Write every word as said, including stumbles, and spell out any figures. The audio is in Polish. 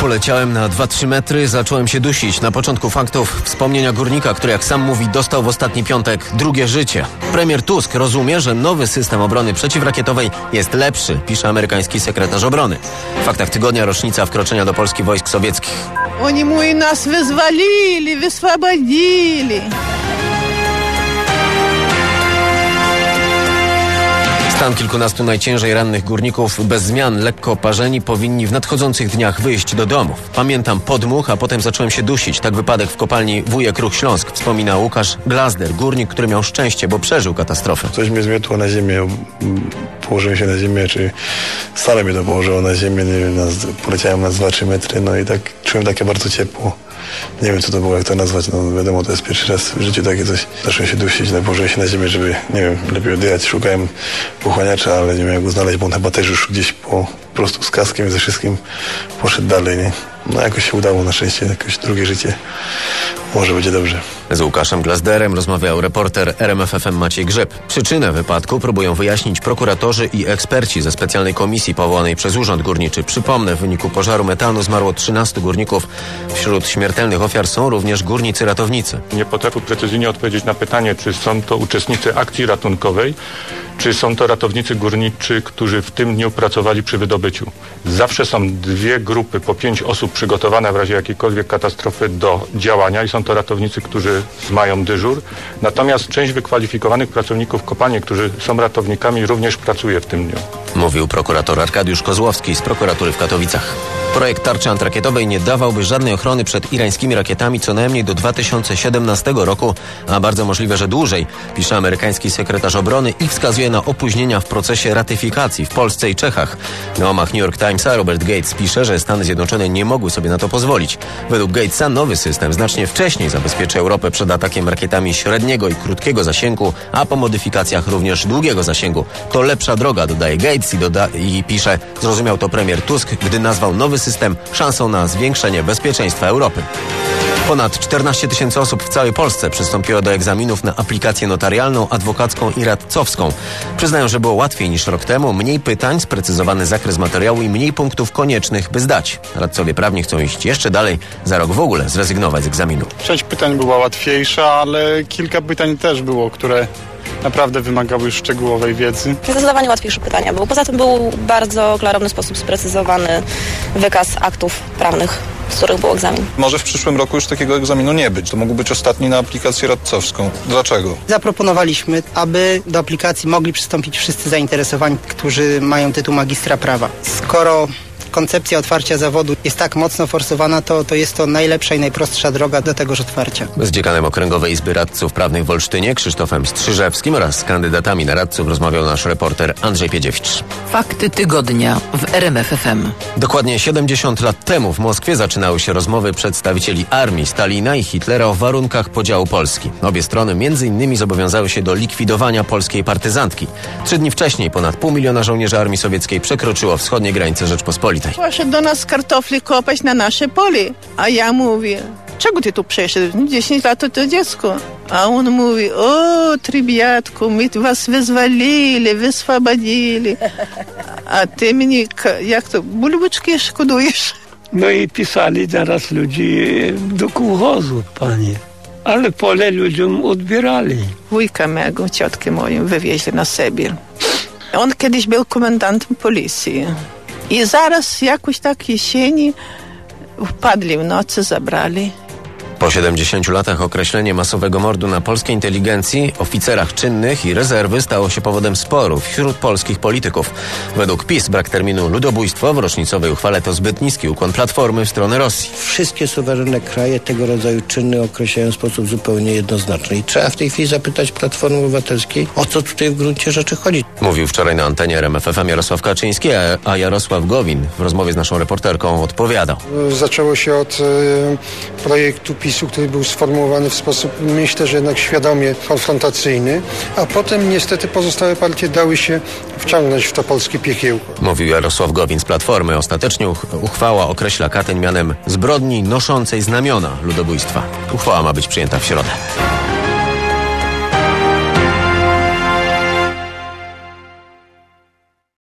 Poleciałem na dwa trzy metry, zacząłem się dusić. Na początku faktów wspomnienia górnika, który jak sam mówi dostał w ostatni piątek drugie życie. Premier Tusk rozumie, że nowy system obrony przeciwrakietowej jest lepszy, pisze amerykański sekretarz obrony. W faktach tygodnia rocznica wkroczenia do Polski wojsk sowieckich. Oni mój nas wyzwolili, wyswobodzili. Stan kilkunastu najciężej rannych górników bez zmian, lekko parzeni, powinni w nadchodzących dniach wyjść do domów. Pamiętam podmuch, a potem zacząłem się dusić. Tak wypadek w kopalni Wujek Ruch Śląsk, wspomina Łukasz Glazder, górnik, który miał szczęście, bo przeżył katastrofę. Coś mnie zmiotło na ziemię, położyłem się na ziemię, czy stale mnie to położyło na ziemię, nie wiem, poleciałem na dwa trzy metry, no i tak czułem takie bardzo ciepło. Nie wiem, co to było, jak to nazwać, no wiadomo, to jest pierwszy raz w życiu takie coś. Zacząłem się dusić, no, położyłem się na ziemię, żeby, nie wiem, lepiej oddychać. Szukałem pochłaniacza, ale nie miałem go znaleźć, bo on chyba też już gdzieś po, po prostu z kaskiem i ze wszystkim poszedł dalej, nie? No jakoś się udało, na szczęście, jakoś drugie życie. Może będzie dobrze. Z Łukaszem Glazderem rozmawiał reporter R M F F M Maciej Grzyb. Przyczynę wypadku próbują wyjaśnić prokuratorzy i eksperci ze specjalnej komisji powołanej przez Urząd Górniczy. Przypomnę, w wyniku pożaru metanu zmarło trzynastu górników. Wśród śmiertelnych ofiar są również górnicy-ratownicy. Nie potrafię precyzyjnie odpowiedzieć na pytanie, czy są to uczestnicy akcji ratunkowej, czy są to ratownicy górniczy, którzy w tym dniu pracowali przy wydobyciu. Zawsze są dwie grupy, po pięć osób przygotowane w razie jakiejkolwiek katastrofy do działania i są to ratownicy, którzy mają dyżur. Natomiast część wykwalifikowanych pracowników kopalni, którzy są ratownikami, również pracuje w tym dniu. Mówił prokurator Arkadiusz Kozłowski z prokuratury w Katowicach. Projekt tarczy antyrakietowej nie dawałby żadnej ochrony przed irańskimi rakietami co najmniej do dwa tysiące siedemnastego roku, a bardzo możliwe, że dłużej, pisze amerykański sekretarz obrony i wskazuje na opóźnienia w procesie ratyfikacji w Polsce i Czechach. Na łamach New York Timesa Robert Gates pisze, że Stany Zjednoczone nie mogły sobie na to pozwolić. Według Gatesa nowy system znacznie wcześniej zabezpieczy Europę przed atakiem rakietami średniego i krótkiego zasięgu, a po modyfikacjach również długiego zasięgu. To lepsza droga, dodaje Gates i, doda- i pisze, zrozumiał to premier Tusk, gdy nazwał nowy system szansą na zwiększenie bezpieczeństwa Europy. Ponad czternaście tysięcy osób w całej Polsce przystąpiło do egzaminów na aplikację notarialną, adwokacką i radcowską. Przyznają, że było łatwiej niż rok temu, mniej pytań, sprecyzowany zakres materiału i mniej punktów koniecznych, by zdać. Radcowie prawni chcą iść jeszcze dalej, za rok w ogóle zrezygnować z egzaminu. Część pytań była łatwiejsza, ale kilka pytań też było, które naprawdę wymagały już szczegółowej wiedzy. Zdecydowanie łatwiejsze pytania były. Poza tym był w bardzo klarowny sposób sprecyzowany wykaz aktów prawnych, z których był egzamin. Może w przyszłym roku już takiego egzaminu nie być. To mógł być ostatni na aplikację radcowską. Dlaczego? Zaproponowaliśmy, aby do aplikacji mogli przystąpić wszyscy zainteresowani, którzy mają tytuł magistra prawa. Skoro koncepcja otwarcia zawodu jest tak mocno forsowana, to, to jest to najlepsza i najprostsza droga do tegoż otwarcia. Z dziekanem Okręgowej Izby Radców Prawnych w Olsztynie, Krzysztofem Strzyżewskim oraz z kandydatami na radców rozmawiał nasz reporter Andrzej Piedziewicz. Fakty tygodnia w R M F F M. Dokładnie siedemdziesiąt lat temu w Moskwie zaczynały się rozmowy przedstawicieli armii Stalina i Hitlera o warunkach podziału Polski. Obie strony między innymi zobowiązały się do likwidowania polskiej partyzantki. Trzy dni wcześniej ponad pół miliona żołnierzy armii sowieckiej przekroczyło wschodnie granice Rzeczpospolitej. Poszedł do nas kartofli kopać na nasze pole, a ja mówię, czego ty tu przyszedł? dziesięć lat to dziecko. A on mówi, o, trybiatku, my was wyzwolili, wyswobodzili. A ty mnie, jak to, bulbeczki szkodujesz? No i pisali teraz ludzi do kołchozu, panie. Ale pole ludziom odbierali. Wujka mego, ciotkę moją wywieźli na Sybir. On kiedyś był komendantem policji. I zaraz jakoś tak jesieni wpadli w nocy, zabrali. Po siedemdziesięciu latach określenie masowego mordu na polskiej inteligencji, oficerach czynnych i rezerwy stało się powodem sporów wśród polskich polityków. Według PiS brak terminu ludobójstwo w rocznicowej uchwale to zbyt niski ukłon Platformy w stronę Rosji. Wszystkie suwerenne kraje tego rodzaju czyny określają w sposób zupełnie jednoznaczny. I trzeba w tej chwili zapytać Platformy Obywatelskiej, o co tutaj w gruncie rzeczy chodzi. Mówił wczoraj na antenie R M F F M Jarosław Kaczyński, a Jarosław Gowin w rozmowie z naszą reporterką odpowiadał. Zaczęło się od e, projektu PiSu, który był sformułowany w sposób, myślę, że jednak świadomie konfrontacyjny, a potem niestety pozostałe partie dały się wciągnąć w to polskie piekiełko. Mówił Jarosław Gowin z Platformy. Ostatecznie uchwała określa Katyń mianem zbrodni noszącej znamiona ludobójstwa. Uchwała ma być przyjęta w środę.